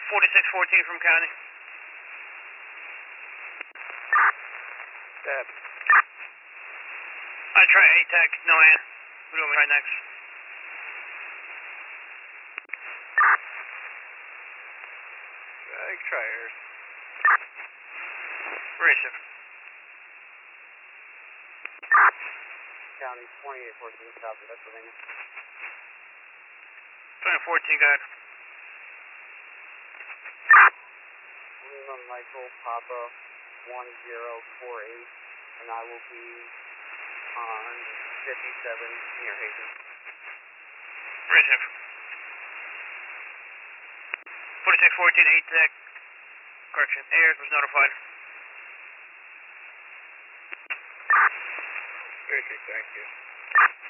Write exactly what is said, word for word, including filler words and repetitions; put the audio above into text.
forty-six fourteen from county. Step. I try A TAC, no man. What do we try next? I try yours. Receive. County twenty-eight fourteen, South of Pennsylvania. twenty fourteen, go ahead. Lima Michael Papa one zero four eight, and I will be on fifty-seven near Hazen. Receive. forty-six fourteen, A TAC. Correction, Ayers was notified. Receive, thank you.